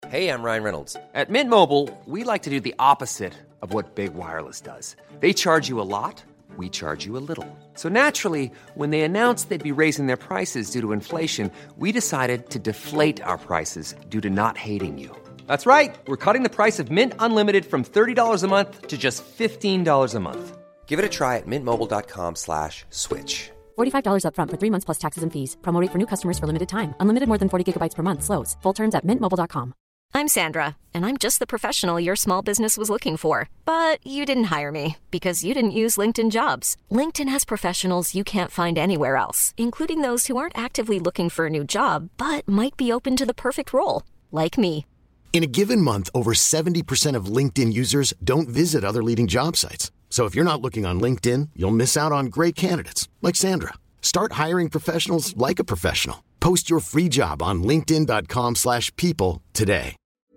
Hey, I'm Ryan Reynolds. At Mint Mobile, we like to do the opposite of what Big Wireless does. They charge you a lot, we charge you a little. So naturally, when they announced they'd be raising their prices due to inflation, we decided to deflate our prices due to not hating you. That's right. We're cutting the price of Mint Unlimited from $30 a month to just $15 a month. Give it a try at mintmobile.com/switch. $45 up front for 3 months plus taxes and fees. Promo rate for new customers for limited time. Unlimited more than 40 gigabytes per month. Slows full terms at mintmobile.com. I'm Sandra, and I'm just the professional your small business was looking for. But you didn't hire me because you didn't use LinkedIn Jobs. LinkedIn has professionals you can't find anywhere else, including those who aren't actively looking for a new job, but might be open to the perfect role, like me. In a given month, over 70% of LinkedIn users don't visit other leading job sites. So if you're not looking on LinkedIn, you'll miss out on great candidates like Sandra. Start hiring professionals like a professional. Post your free job on linkedin.com/people today.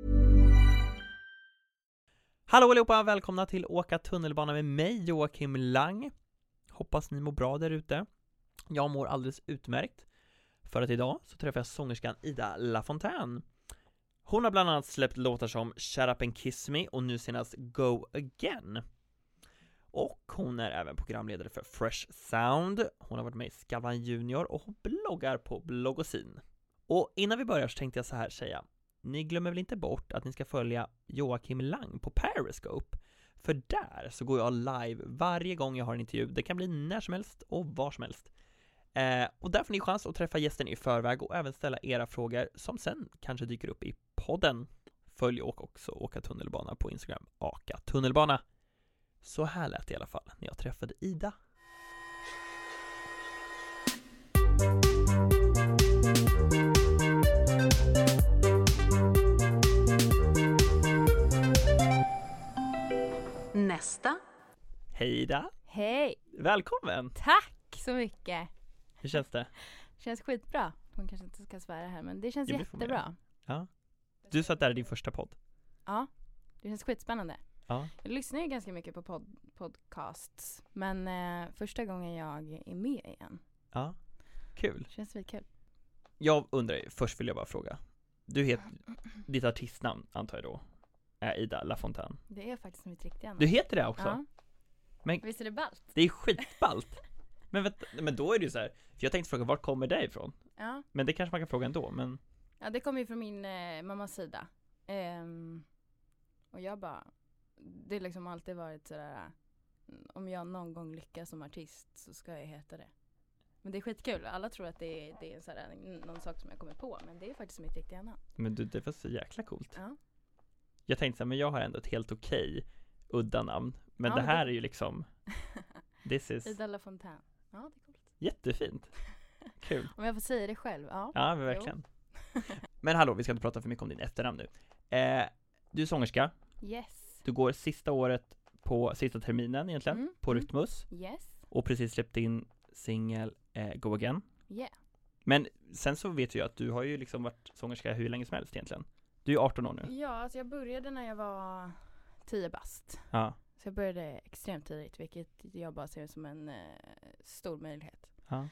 Hallå allihopa, välkomna till Åka tunnelbana med mig, Joakim Lang. Hoppas ni mår bra där ute. Jag mår alldeles utmärkt. För att idag så träffar jag sångerskan Ida LaFontaine. Hon har bland annat släppt låtar som Shut Up and Kiss Me och nu senast Go Again. Och hon är även programledare för Fresh Sound. Hon har varit med i Skavlan Junior och hon bloggar på Bloggosin. Och innan vi börjar så tänkte jag så här säga. Ni glömmer väl inte bort att ni ska följa Joakim Lang på Periscope. För där så går jag live varje gång jag har en intervju. Det kan bli när som helst och var som helst. Och där får ni chans att träffa gästen i förväg och även ställa era frågor som sen kanske dyker upp i podden. Följ och också Åka tunnelbana på Instagram. Åka tunnelbana. Så här lät det i alla fall när jag träffade Ida. Nästa. Hej Ida. Hej. Välkommen. Tack så mycket. Hur känns det? Känns skitbra. Hon kanske inte ska svära här, men det känns Jo, det får man jättebra. Ja. Du sa att det här är din första podd. Ja, det känns skitspännande. Ja. Jag lyssnar ju ganska mycket på podcasts, men första gången jag är med igen. Ja, kul. Känns väldigt kul. Jag undrar ju, först vill jag bara fråga. Ditt artistnamn antar jag då är Ida LaFontaine. Det är faktiskt mitt riktiga namn. Du heter det också? Ja. Men Visst är det ballt? det är skitballt. men då är det ju så här, för jag tänkte fråga, vart kommer det ifrån? Ja. Men det kanske man kan fråga ändå, men... Ja, det kommer ju från min mammas sida. Och jag bara... Det har liksom alltid varit sådär... Om jag någon gång lyckas som artist så ska jag heta det. Men det är skitkul. Alla tror att det är sådär, någon sak som jag kommer på. Men det är faktiskt mitt riktiga namn. Men du, det var så jäkla coolt. Ja. Jag tänkte så här, men jag har ändå ett helt okej udda namn. Men Ja, det här är ju liksom... This is... Ida LaFontaine. Ja, det är coolt. Jättefint. Kul. Om jag får säga det själv. Ja, Ja, men verkligen. Men hallå, vi ska inte prata för mycket om din efternamn nu. Du är sångerska. Yes. Du går sista året på sista terminen egentligen, på Rytmus. Yes. Och precis släppt in singel Go Again. Yeah. Men sen så vet jag att du har ju liksom varit sångerska hur länge som helst egentligen. Du är 18 år nu. Ja, alltså jag började när jag var 10 bast. Ja. Så jag började extremt tidigt, vilket jag bara ser som en stor möjlighet. Ja.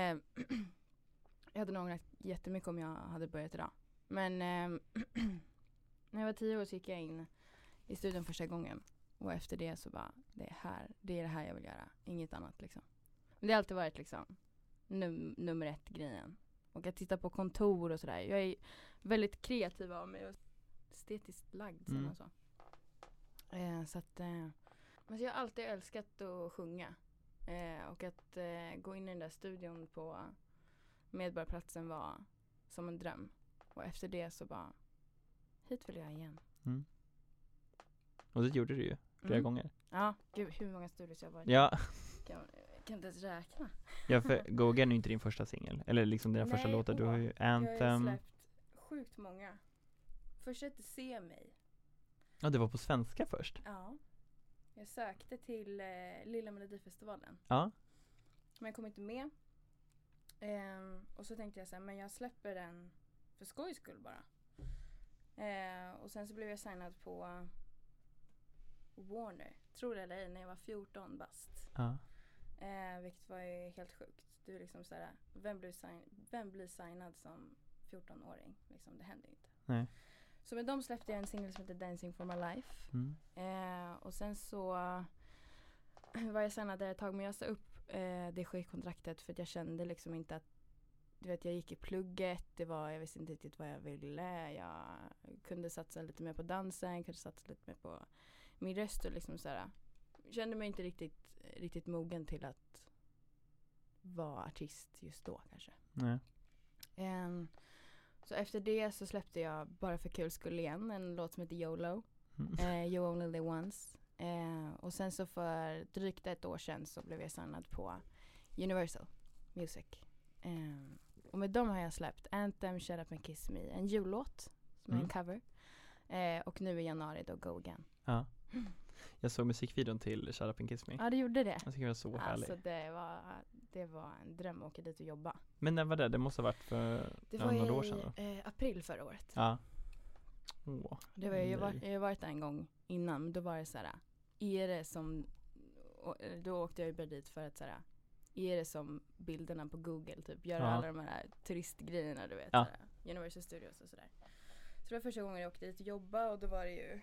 Jag hade nog ångrat jättemycket om jag hade börjat idag. Men när jag var 10 år så gick jag in i studion första gången. Och efter det så bara, det är det här jag vill göra. Inget annat liksom. Men det har alltid varit liksom nummer 1 grejen. Och att titta på kontor och sådär. Jag är väldigt kreativ av mig och estetiskt lagd. Så. Så att men jag har alltid älskat att sjunga. Och att gå in i den där studion på Medborgarplatsen var som en dröm. Och efter det så bara, hit vill jag igen. Mm. Och det gjorde du ju flera gånger. Ja, gud hur många studios jag har varit. Ja. Kan inte ens räkna. Ja, för Go Again är ju inte din första singel. Eller liksom dina första låtar. Du har ju Anthem. Jag har släppt sjukt många. Först hette Se mig. Ja, det var på svenska först. Ja. Jag sökte till Lilla Melodifestivalen. Ja. Men jag kom inte med. Och så tänkte jag så här, men jag släpper den för skojs skull bara. Och sen så blev jag signad på Warner. Tror det eller ej, när jag var 14 bast. Ja. Vilket var ju helt sjukt. Du är liksom så här, vem blir signad som 14-åring? Liksom, det händer ju inte. Nej. Så med dem släppte jag en singel som heter Dancing for my life. Och sen så var jag signad där ett tag, men jag sa upp det skivkontraktet för att jag kände liksom inte att, du vet, jag gick i plugget, jag visste inte riktigt vad jag ville. Jag kunde satsa lite mer på dansen, kunde satsa lite mer på min röst och liksom såhär. Kände mig inte riktigt mogen till att vara artist just då kanske. Nej. Så efter det så släppte jag bara för kul skull igen en låt som heter YOLO. You Only Live Once. Och sen så för drygt ett år sedan så blev jag signad på Universal Music. Och med dem har jag släppt Anthem, Shut Up and Kiss Me, en jullåt som är en cover. Och nu i januari då Go Again. Ja. Jag såg musikvideon till Shut Up and Kiss Me. Ja, det gjorde det. Jag tycker det var så härligt. Alltså det var en dröm att åka dit och jobba. Men när var det? Det måste ha varit för några år sedan då? Det var i april förra året. Ja. Jag har varit där en gång innan, men då var det såhär, är det som, då åkte jag ju bara dit för att såhär, är det som bilderna på Google, typ göra alla de här turistgrejerna, du vet, såhär, Universal Studios och sådär. Så det var första gången jag åkte dit och jobba, och då var det ju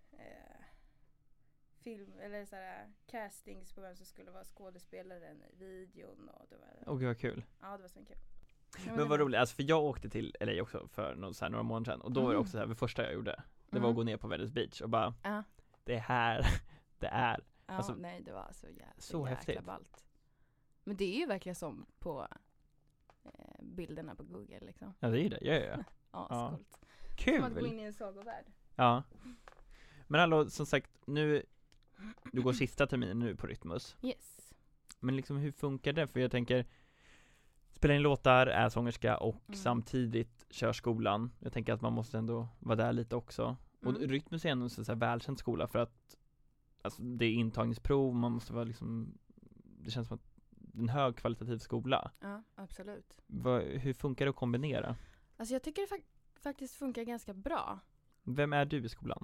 film eller såhär castings på vem som skulle vara skådespelaren i videon, och det var Gud vad kul. Ja, det var så kul. Men vad roligt, alltså för jag åkte till LA också för några månader sedan, och då var det också så här, det första jag gjorde, det var att gå ner på Venice Beach och bara, det är här, det är. Ja, alltså, nej, det var så häftigt. Ballt. Men det är ju verkligen som på bilderna på Google liksom. Ja, det är ju det, ja. Ja, coolt. Kul! Som att gå in i en sagovärld. Ja. Men hallå, som sagt, nu, du går sista terminen nu på Rytmus. Yes. Men liksom hur funkar det? För jag tänker, spela in låtar, är sångerska och samtidigt kör skolan. Jag tänker att man måste ändå vara där lite också. Och Rytmus är en så här välkänd skola för att alltså, det är intagningsprov, man måste vara liksom, det känns som att en högkvalitativ skola. Ja, absolut. Hur funkar det att kombinera? Alltså jag tycker det faktiskt funkar ganska bra. Vem är du i skolan?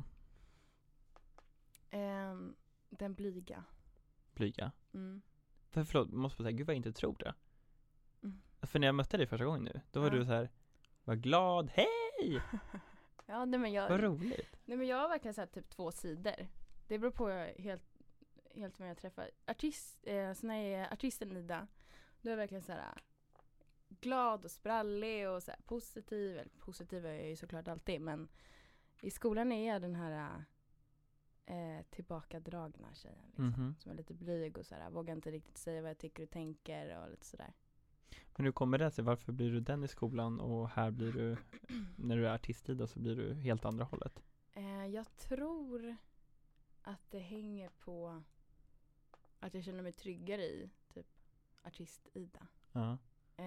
Den blyga. Blyga? Förlåt, måste säga, gud vad jag inte tror det. För när jag mötte dig första gången nu, då var du så här, var glad, hej! Ja, nej, men vad roligt. Nej, men jag har verkligen så här, typ 2 sidor. Det beror på helt vem jag träffar. Så när jag är artisten Ida, då är jag verkligen så här glad och sprallig och så här positiv. Eller positiv är jag ju såklart alltid, men i skolan är jag den här tillbakadragna tjejen liksom, som är lite blyg och så här, vågar inte riktigt säga vad jag tycker och tänker och lite sådär. Men hur kommer det sig? Varför blir du den i skolan och här blir du, när du är artistida så blir du helt andra hållet? Jag tror att det hänger på att jag känner mig tryggare i typ artist-Ida. Ja.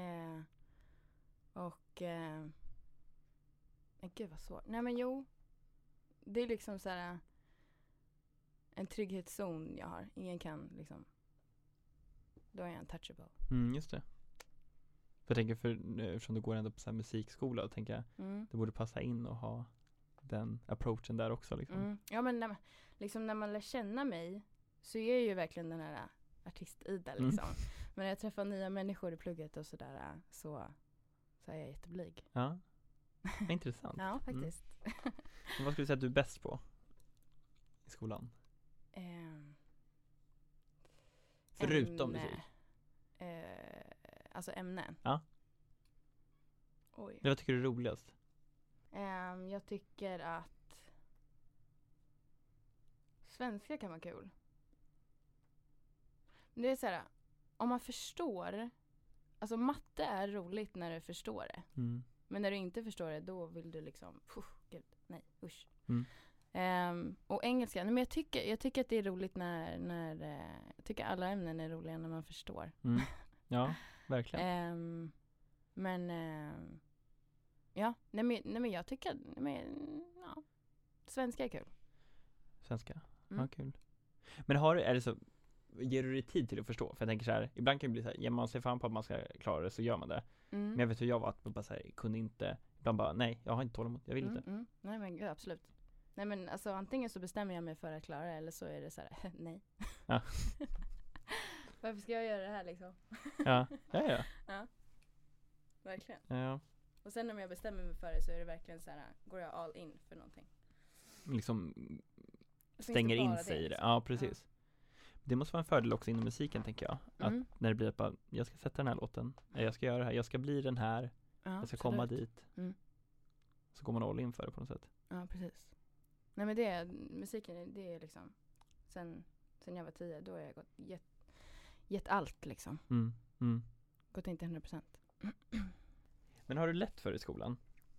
Gud vad svårt. Nej, men jo, det är liksom så här en trygghetszon jag har. Ingen kan liksom, då är jag untouchable. Just det. För jag tänker, eftersom du går ändå på så här musikskola, och tänker jag, det borde passa in och ha den approachen där också liksom. Ja, men liksom när man lär känna mig så är jag ju verkligen den här artist-Ida liksom. Men när jag träffar nya människor i plugget och sådär, så är jag jätteblyg. Ja, intressant. Ja, faktiskt. Men vad skulle du säga att du är bäst på i skolan? Förutom musik? Alltså ämnen? Ja. Oj. Vad tycker du är roligast? Jag tycker att svenska kan vara kul. Men det är så här, om man förstår, alltså matte är roligt när du förstår det. Men när du inte förstår det, då vill du liksom, gud, nej, usch. Och engelska, men jag tycker att det är roligt när jag tycker alla ämnen är roliga när man förstår. Ja, verkligen. Ja, nej men jag tycker ja, svenska är kul. Svenska? Ja, kul. Men är det så, ger du dig tid till att förstå? För jag tänker så här, ibland kan det bli så här, ger man sig fan på att man ska klara det så gör man det. Men jag vet hur jag var, att man bara så här, kunde inte, ibland bara, nej, jag har inte tålamod, jag vill inte. Nej men gud, absolut. Nej men alltså antingen så bestämmer jag mig för att klara det, eller så är det så här, nej. Ja. Varför ska jag göra det här liksom? Ja. Ja. Verkligen. Ja. Och sen när jag bestämmer mig för det så är det verkligen så här, går jag all in för någonting. Liksom stänger in sig i det. Ja, precis. Ja. Det måste vara en fördel också inom musiken, tänker jag. Att när det blir bara, jag ska sätta den här låten, jag ska göra det här, jag ska bli den här, jag ska komma dit. Så går man all in för det på något sätt. Ja, precis. Nej, men musiken, det är liksom, sen jag var 10, då har jag gett allt liksom. Gått in till 100%. Men har du lätt för i skolan?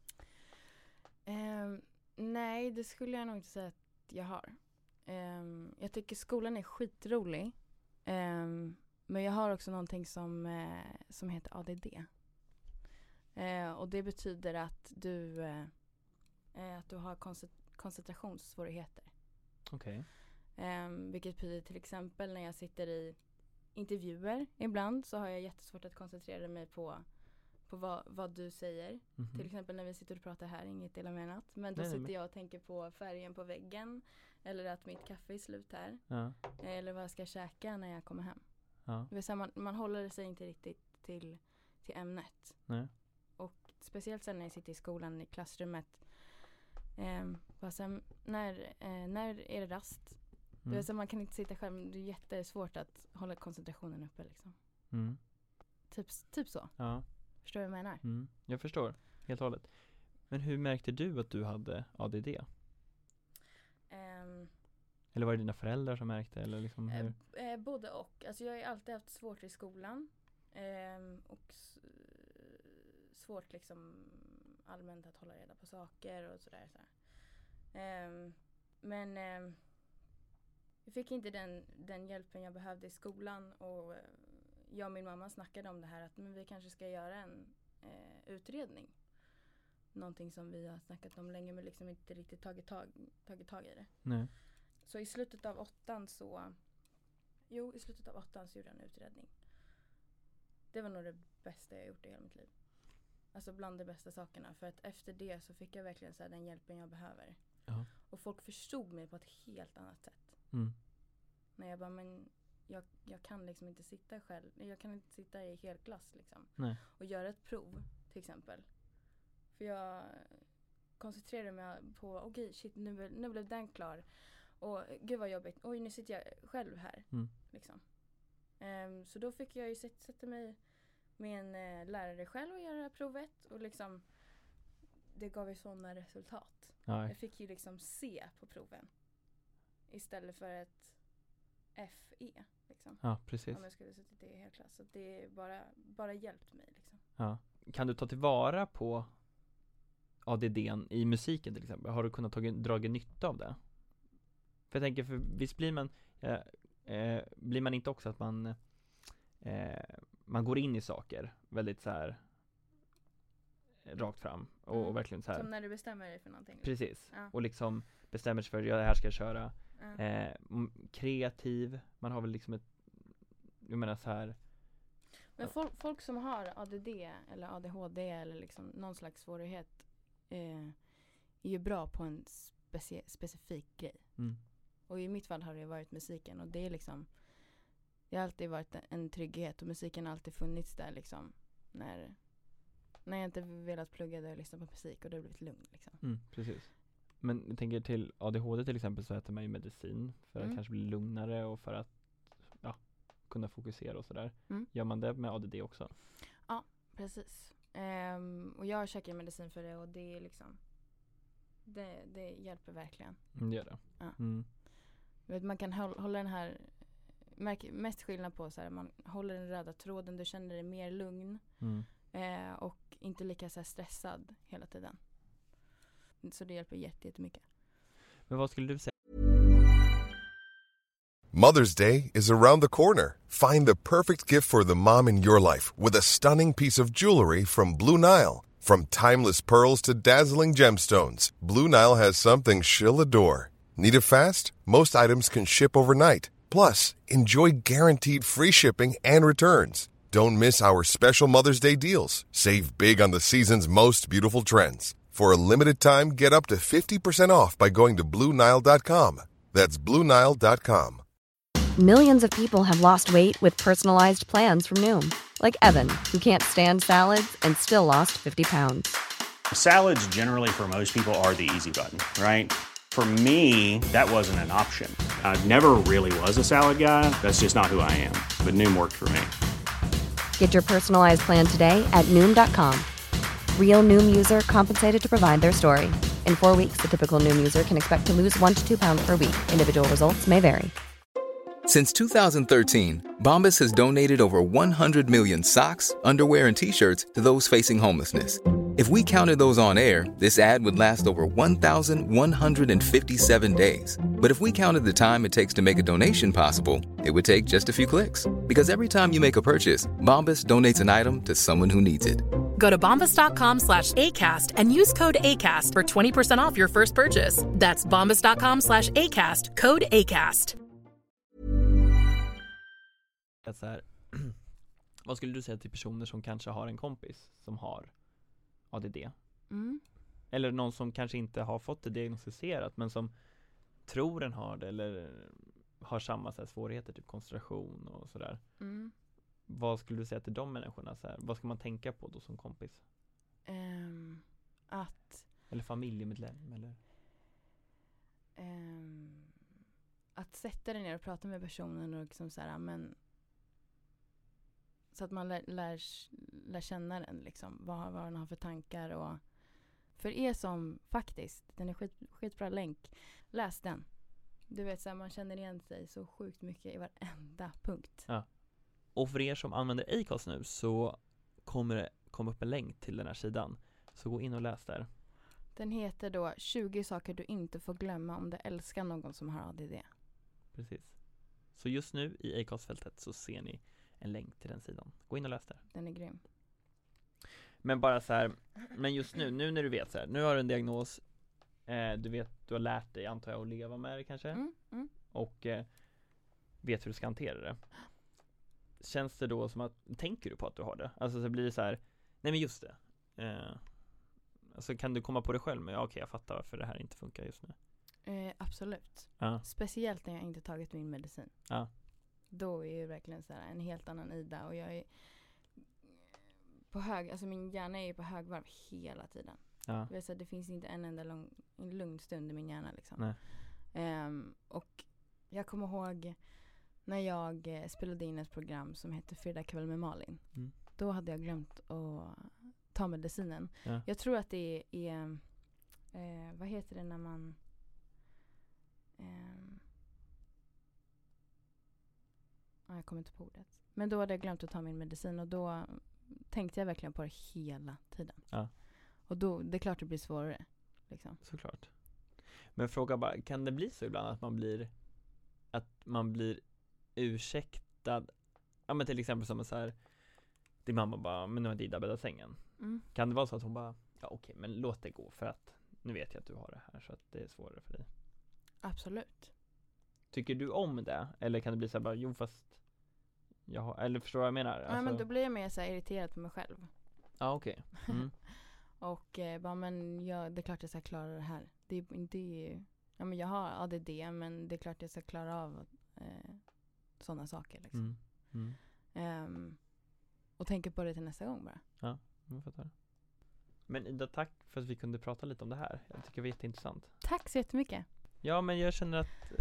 Nej, det skulle jag nog inte säga att jag har. Jag tycker skolan är skitrolig. Men jag har också någonting som heter ADD. Och det betyder att du har koncentrationssvårigheter. Okej. Vilket betyder till exempel när jag sitter i intervjuer ibland så har jag jättesvårt att koncentrera mig på vad du säger. Till exempel när vi sitter och pratar här, inget illa menat. Men då sitter jag och tänker på färgen på väggen. Eller att mitt kaffe är slut här. Ja. Eller vad jag ska käka när jag kommer hem. Ja. Det vill säga man håller sig inte riktigt till ämnet. Nej. Och speciellt sen när jag sitter i skolan i klassrummet. Sen, när är det rast? Det vill säga man kan inte sitta själv. Det är jättesvårt att hålla koncentrationen uppe liksom. Typ så. Ja. Förstår du vad jag menar? Jag förstår, helt och hållet. Men hur märkte du att du hade ADD? Eller var det dina föräldrar som märkte? Eller liksom hur? Både och. Alltså jag har alltid haft svårt i skolan. Och svårt liksom allmänt att hålla reda på saker och sådär. Men jag fick inte den hjälpen jag behövde i skolan. Och jag och min mamma snackade om det här. Att men vi kanske ska göra en utredning. Någonting som vi har snackat om länge men liksom inte riktigt tagit tag i det. Nej. Så i slutet av 8:an så gjorde jag en utredning. Det var nog det bästa jag gjort i hela mitt liv. Alltså bland de bästa sakerna. För att efter det så fick jag verkligen så här, den hjälpen jag behöver. Ja. Och folk förstod mig på ett helt annat sätt. När jag bara, men jag kan liksom inte sitta själv. Jag kan inte sitta i helklass liksom. Nej. Och göra ett prov till exempel. För jag koncentrerade mig på, okej, shit, nu blev den klar. Och gud vad jobbigt. Oj, nu sitter jag själv här. Liksom. Så då fick jag ju sätta mig med en lärare själv och göra det här provet. Och liksom, det gav ju sådana resultat. Nej. Jag fick ju liksom se på proven. Istället för ett FE. Liksom. Ja, precis. Om jag skulle sitta i helklass. Så det är bara hjälpt mig. Liksom. Ja. Kan du ta tillvara på ADD:n i musiken till exempel? Har du kunnat dra nytta av det? För jag tänker, för visst blir man inte också att man går in i saker väldigt så här rakt fram och verkligen så här. Som när du bestämmer dig för någonting. Precis. Ja. Och liksom bestämmer sig för det här ska jag köra. Ja. Kreativ. Man har väl liksom jag menar så här. Men folk som har ADD eller ADHD eller liksom någon slags svårighet är ju bra på en specifik grej. Och i mitt fall har det varit musiken. Och det är liksom, det har alltid varit en trygghet. Och musiken har alltid funnits där liksom. När jag inte velat plugga där och lyssna på musik. Och det har blivit lugnt liksom. Precis. Men jag tänker till ADHD till exempel så äter man ju medicin. För att kanske bli lugnare och för att kunna fokusera och sådär. Gör man det med ADD också? Ja, precis. Och jag käkar medicin för det. Och det är liksom, det hjälper verkligen. Det gör det. Ja. Man kan hålla den här, mest skillnad på så här, man håller den röda tråden, du känner dig mer lugn och inte lika så här stressad hela tiden. Så det hjälper jättemycket. Men vad skulle du säga? Mother's Day is around the corner. Find the perfect gift for the mom in your life with a stunning piece of jewelry from Blue Nile. From timeless pearls to dazzling gemstones, Blue Nile has something she'll adore. Need it fast? Most items can ship overnight. Plus, enjoy guaranteed free shipping and returns. Don't miss our special Mother's Day deals. Save big on the season's most beautiful trends. For a limited time, get up to 50% off by going to BlueNile.com. That's BlueNile.com. Millions of people have lost weight with personalized plans from Noom. Like Evan, who can't stand salads and still lost 50 pounds. Salads generally for most people are the easy button, right? For me, that wasn't an option. I never really was a salad guy. That's just not who I am. But Noom worked for me. Get your personalized plan today at Noom.com. Real Noom user compensated to provide their story. In 4 weeks, the typical Noom user can expect to lose 1 to 2 pounds per week. Individual results may vary. Since 2013, Bombas has donated over 100 million socks, underwear, and T-shirts to those facing homelessness. If we counted those on air, this ad would last over 1,157 days. But if we counted the time it takes to make a donation possible, it would take just a few clicks. Because every time you make a purchase, Bombas donates an item to someone who needs it. Go to bombas.com/ACAST and use code ACAST for 20% off your first purchase. That's bombas.com/ACAST, code ACAST. Så här, vad skulle du säga till personer som kanske har en kompis som har ADD? Eller någon som kanske inte har fått det diagnostiserat men som tror den har det eller har samma så här, svårigheter, typ koncentration och sådär. Vad skulle du säga till de människorna? Så här, vad ska man tänka på då som kompis? Eller familjemedlem? Eller? Att sätta dig ner och prata med personen och liksom så här, men så att man lär känna den liksom, vad den har för tankar. Och för er som faktiskt, den är skitbra länk, läs den. Du vet så här, man känner igen sig så sjukt mycket i varenda punkt. Ja. Och för er som använder Acast nu så kommer det komma upp en länk till den här sidan. Så gå in och läs där. Den heter då 20 saker du inte får glömma om du älskar någon som har ADD. Precis. Så just nu i Acast-fältet så ser ni en länk till den sidan. Gå in och läs där. Den är grym. Men bara så här, men just nu när du vet så här, nu har du en diagnos, du har lärt dig, antar jag, att leva med det kanske. Och vet hur du ska hantera det. Känns det då som att, tänker du på att du har det? Alltså så blir det så här, nej men just det. Alltså kan du komma på det själv med, ja, okej, jag fattar varför det här inte funkar just nu. Absolut. Ja. Speciellt när jag inte tagit min medicin. Ja. Då är det verkligen så här en helt annan Ida, och jag är på alltså min hjärna är på högvarv hela tiden. Ja. Det finns inte en enda lugn stund i min hjärna liksom. Nej. Och jag kommer ihåg när jag spelade in ett program som heter Fredag kväll med Malin. Då hade jag glömt att ta medicinen. Ja. Jag tror att det är vad heter det när man jag kommer inte på ordet. Men då hade jag glömt att ta min medicin, och då tänkte jag verkligen på det hela tiden. Ja. Och då, det är klart det blir svårare. Liksom. Såklart. Men fråga bara, kan det bli så ibland att man blir ursäktad? Ja, men till exempel som så här, din mamma bara, men nu har Ida bäddat sängen. Kan det vara så att hon bara, ja okej, men låt det gå för att nu vet jag att du har det här så att det är svårare för dig? Absolut. Tycker du om det? Eller kan det bli så här bara, jo fast eller förstår vad jag menar? Ja, men då blir jag mer så här irriterad på mig själv. Ja, okej. Och bara, men det är klart jag ska klara det här. Det är inte, ja men jag har ADD, men det är klart jag ska klara av sådana saker liksom. Och tänka på det till nästa gång bara. Ja, jag fattar. Men Ida, tack för att vi kunde prata lite om det här. Jag tycker det var jätteintressant. Tack så jättemycket. Ja, men jag känner att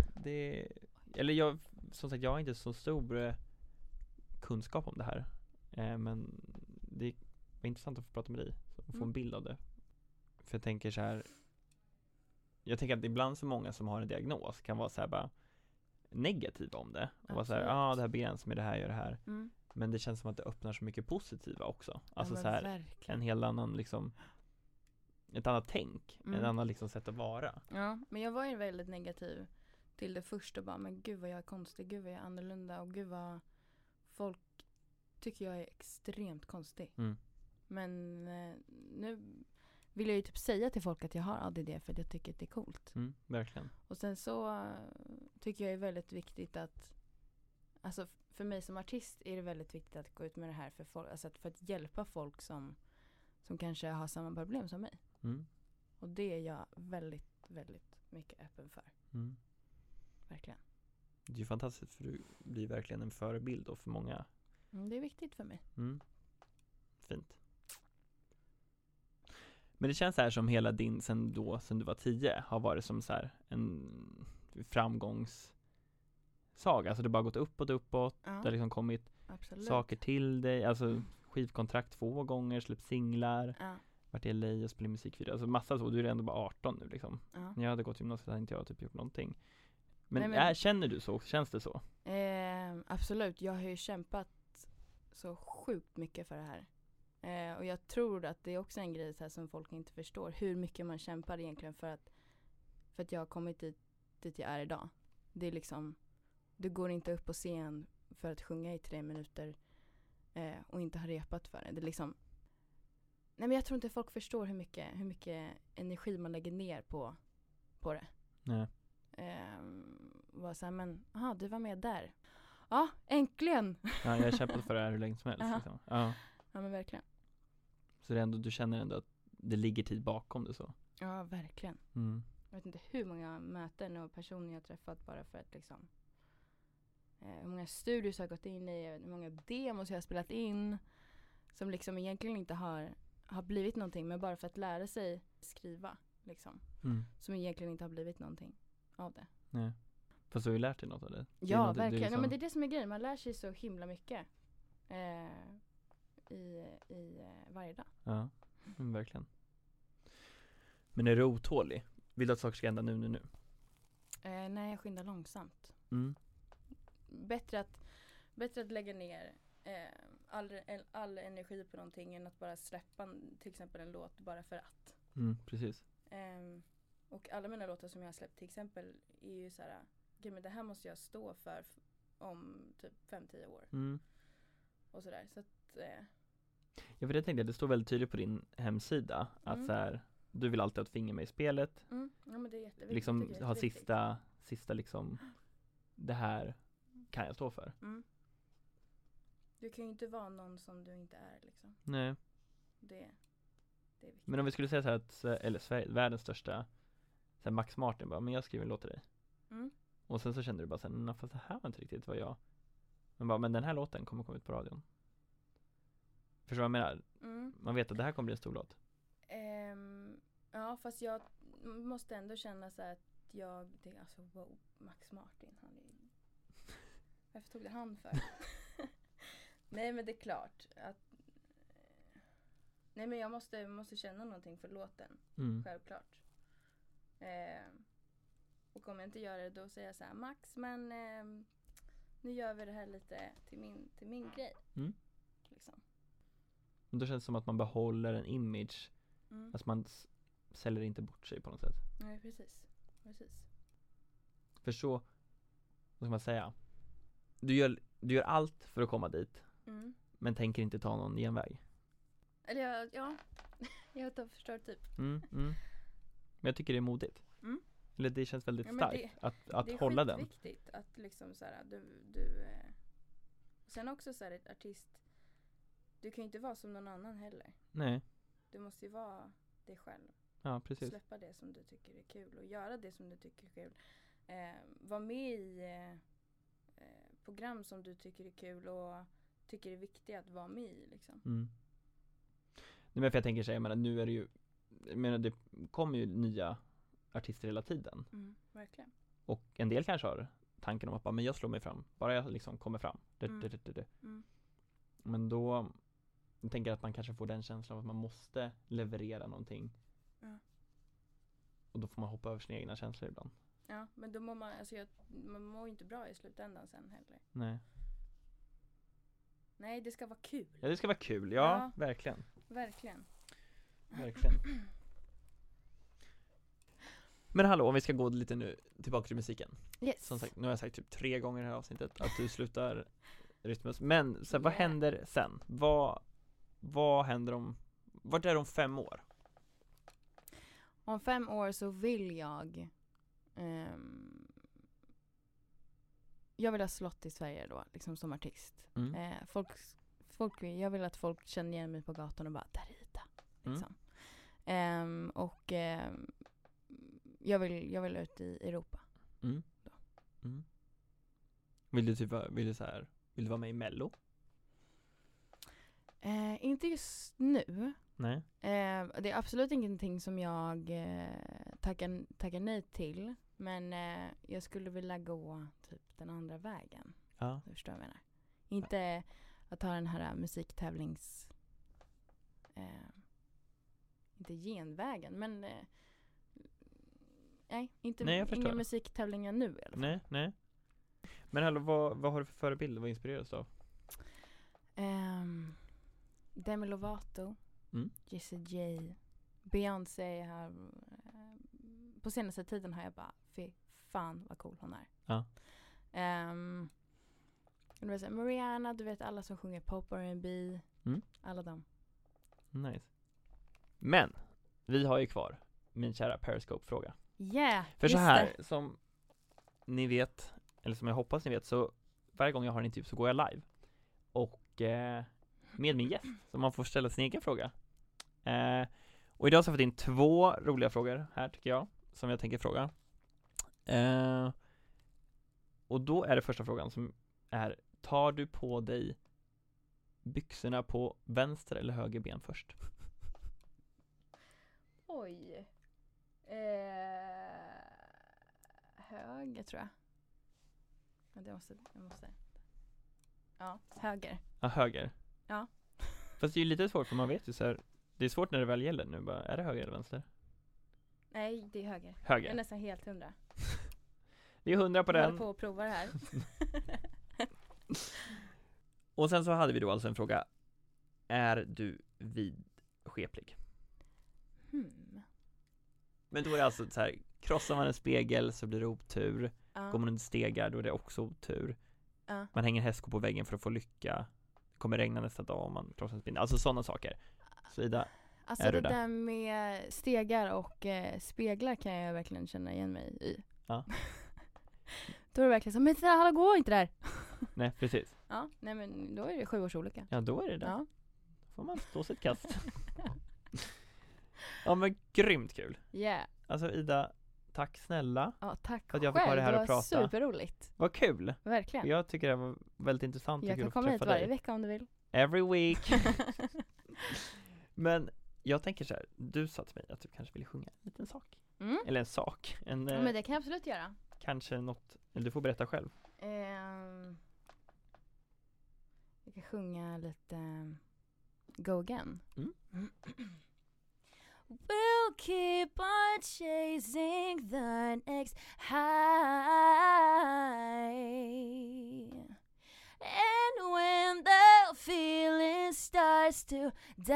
som sagt, jag har inte så stor kunskap om det här. Men det var intressant att få prata med dig och få en bild av det. För jag tänker så här, jag tänker att ibland så många som har en diagnos kan vara så här bara negativa om det. Och vara så här, det här begränsar med det här, gör det här. Men det känns som att det öppnar så mycket positiva också. Alltså så här, verkligen. En helt annan liksom, ett annat tänk, en annan liksom sätt att vara. Ja, men jag var ju väldigt negativ till det första, bara, men gud vad jag är konstig, gud vad jag är annorlunda, och gud vad folk tycker jag är extremt konstig. Men nu vill jag ju typ säga till folk att jag har ADD för att jag tycker att det är coolt. Verkligen. Och sen så tycker jag är väldigt viktigt att, alltså för mig som artist är det väldigt viktigt att gå ut med det här för folk, alltså för att hjälpa folk som kanske har samma problem som mig. Och det är jag väldigt, väldigt mycket öppen för. Verkligen. Det är ju fantastiskt, för du blir verkligen en förebild och för många Det är viktigt för mig. Fint. Men det känns så här som hela din, sen du var 10, har varit som så här en framgångssaga. Alltså det har bara gått uppåt. Det har liksom kommit saker till dig. Alltså skivkontrakt 2 gånger, släppt singlar. Varit i LA och spelat musikvideo. Alltså massa så. Du är ändå bara 18 nu liksom. När jag hade gått gymnasiet hade inte jag typ gjort någonting. Men känner du så? Känns det så? Absolut. Jag har ju kämpat så sjukt mycket för det här. Och jag tror att det är också en grej så här som folk inte förstår. Hur mycket man kämpar egentligen för att jag har kommit dit jag är idag. Det är liksom, du går inte upp på scen för att sjunga i 3 minuter och inte ha repat för det. Det är liksom, nej men jag tror inte folk förstår hur mycket energi man lägger ner på det. Nej. Var så här, men du var med där. Ja, äntligen. Ja, jag har kämpat för det här hur länge som helst liksom. Ja, men verkligen. Så det är ändå, du känner ändå att det ligger tid bakom det så? Ja, verkligen. Jag vet inte hur många möten och personer jag har träffat bara för att liksom hur många studios jag har gått in i, hur många demos jag har spelat in som liksom egentligen inte har blivit någonting, men bara för att lära sig skriva liksom. Som egentligen inte har blivit någonting av det. Nej. Fast du har ju lärt dig något av det. Ja, verkligen. Liksom... Ja, men det är det som är grejen. Man lär sig så himla mycket i varje dag. Ja, verkligen. Men är du otålig? Vill du att saker ska hända nu? Nej, jag skyndar långsamt. Bättre att lägga ner all energi på någonting än att bara släppa till exempel en låt bara för att. Precis. Och alla mina låtar som jag har släppt till exempel är ju så här, men det här måste jag stå för om typ 5-10 år. Och sådär. Så att ja, för det tänkte jag, det står väldigt tydligt på din hemsida att så här, du vill alltid ha ett finger med i spelet. Ja, men det är jätteviktigt. Liksom ha sista liksom, det här kan jag stå för. Du kan ju inte vara någon som du inte är liksom. Nej. Det är viktigt. Men om vi skulle säga så här att, eller Sverige, världens största så här Max Martin bara, men jag skriver en låt till dig. Och sen så kände du bara så här, fast det här var inte riktigt vad jag. Men den här låten kommer komma ut på radion. Förstår du vad jag menar? Man vet att det här kommer bli en stor låt. Ja, fast jag måste ändå känna så här att det är alltså wow, Max Martin, han är varför tog det han för? Nej, men det är klart att nej, men jag måste känna någonting för låten. Självklart. Och om jag inte gör det, då säger jag så här, Max, men nu gör vi det här lite till min grej. Liksom. Men då känns det som att man behåller en image. Alltså man säljer inte bort sig på något sätt. Nej, precis. För så, vad ska man säga? Du gör allt för att komma dit. Men tänker inte ta någon genväg. Eller jag förstår typ. Men jag tycker det är modigt. Eller det känns väldigt starkt att hålla den. Det är viktigt att liksom så här, du sen också så här, ett artist, du kan ju inte vara som någon annan heller. Nej. Du måste ju vara dig själv. Ja, precis. Släppa det som du tycker är kul och göra det som du tycker är kul. Var med i program som du tycker är kul och tycker är viktigt att vara med i liksom. Nej, men för jag tänker så här, jag menar, nu är det ju, jag menar, det kommer ju nya artister hela tiden. Verkligen. Och en del kanske har tanken om att bara, men jag slår mig fram. Bara jag liksom kommer fram. Men då jag tänker att man kanske får den känslan av att man måste leverera någonting. Och då får man hoppa över sina egna känslor ibland. Ja, men då mår man mår ju inte bra i slutändan sen heller. Nej, det ska vara kul. Ja, det ska vara kul. Ja. Verkligen. Men hallå, om vi ska gå lite nu tillbaka till musiken. Yes. Som sagt, nu har jag sagt typ 3 gånger i det här avsnittet att du slutar Rytmus. Men så vad händer sen? Vad händer vart är det om 5 år? Om 5 år så vill jag vill ha slott i Sverige då, liksom som artist. Jag vill att folk känner igen mig på gatan och bara, där är Ida. Liksom. Jag vill ut i Europa. Vill du vara med i Mello? Inte just nu. Nej. Det är absolut ingenting som jag tackar nej till. Men jag skulle vilja gå typ den andra vägen. Ja. Du förstår vad jag menar. Inte att ta den här musiktävlings... inte genvägen, men... nej, inga musiktävlingar nu i alla fall. Nej. Men hallå, vad har du för förebild? Vad inspireras du av? Demi Lovato, Jessie J, Beyoncé har... på senaste tiden har jag bara, fy fan vad cool hon är. Ja. Mariana, du vet alla som sjunger pop och R&B. Alla dem. Nice. Men, vi har ju kvar min kära Periscope-fråga. Yeah, för så här, som ni vet, eller som jag hoppas ni vet, så varje gång jag har en intervju så går jag live. Och med min gäst, så man får ställa sin egen fråga. Och idag så har jag fått in 2 roliga frågor här tycker jag, som jag tänker fråga. Och då är det första frågan som är: tar du på dig byxorna på vänster eller höger ben först? Oj. Höger tror jag. Jag måste. Ja, höger. Ja, höger. Ja. Fast det är ju lite svårt, för man vet ju så här, det är svårt när det väl gäller nu. Bara, är det höger eller vänster? Nej, det är höger. Höger. Jag är nästan helt 100. Det är 100 på jag den. håller på att prova det här. Och sen så hade vi då alltså en fråga: är du vidskeplig? Men då är det alltså så här, krossar man en spegel så blir det otur. Går man under stegar då är det också otur. Man hänger hästsko på väggen för att få lycka. Det kommer regna nästa dag om man krossar en spindel. Alltså sådana saker. Så Ida, alltså är det du där med stegar och speglar kan jag verkligen känna igen mig i. Ja. Då är det verkligen så, men alla går inte där. Nej, precis. Ja, nej men då är det 7 års olika. Ja, då är det det. Ja. Får man stå sitt kast. Ja, men grymt kul. Yeah. Alltså Ida, tack snälla. Ja, tack för att jag fick vara det här och prata. Det var superroligt. Vad kul. Verkligen. Jag tycker det var väldigt intressant. Jag kan komma hit varje vecka om du vill. Every week. Men jag tänker så här, du sa till mig att du kanske ville sjunga en liten sak. Eller en sak. Ja, men det kan jag absolut göra. Kanske något, eller du får berätta själv. Jag kan sjunga lite Go Again. We'll keep on chasing the next high. And when the feeling starts to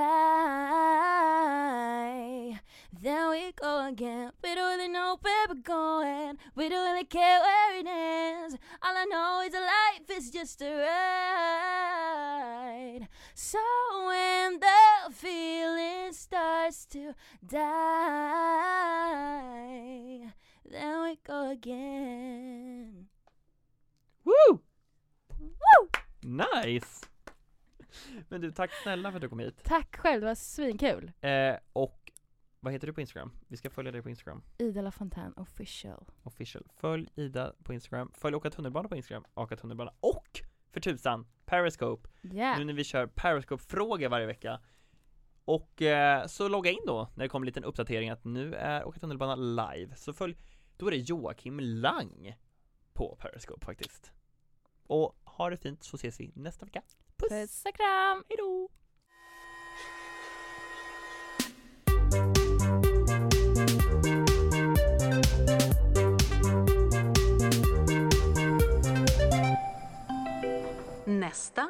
die, then we go again. We don't really know where we're going. We don't really care where it ends. All I know is that life is just a ride. So when the feeling starts to die, then we go again. Woo! Woo! Nice! Men du, tack snälla för att du kom hit. Tack själv, det var svinkul. Och vad heter du på Instagram? Vi ska följa dig på Instagram. Ida LaFontaine official. Följ Ida på Instagram. Följ Åka tunnelbana på Instagram. Åka tunnelbana. Och för tusan, Periscope. Yeah. Nu när vi kör Periscope-frågor varje vecka. Och så logga in då när det kommer en liten uppdatering att nu är Åka tunnelbana live. Så följ, då är det Joakim Lang på Periscope faktiskt. Och ha det fint, så ses vi nästa vecka. Puss och kram. Hej då! Nästa.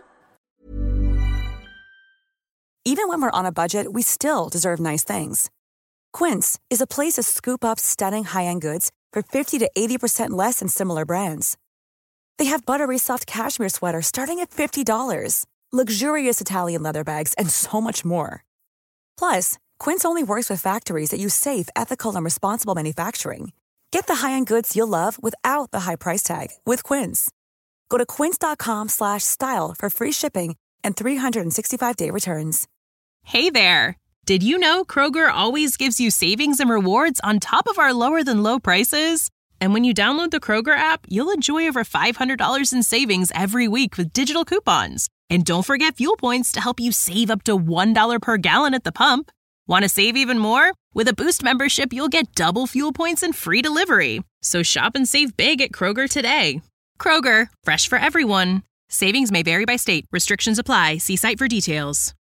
Even when we're on a budget, we still deserve nice things. Quince is a place to scoop up stunning high-end goods for 50 to 80% less than similar brands. They have buttery soft cashmere sweaters starting at $50, luxurious Italian leather bags, and so much more. Plus, Quince only works with factories that use safe, ethical, and responsible manufacturing. Get the high-end goods you'll love without the high price tag with Quince. Go to quince.com/style for free shipping and 365-day returns. Hey there! Did you know Kroger always gives you savings and rewards on top of our lower-than-low prices? And when you download the Kroger app, you'll enjoy over $500 in savings every week with digital coupons. And don't forget fuel points to help you save up to $1 per gallon at the pump. Want to save even more? With a Boost membership, you'll get double fuel points and free delivery. So shop and save big at Kroger today. Kroger, fresh for everyone. Savings may vary by state. Restrictions apply. See site for details.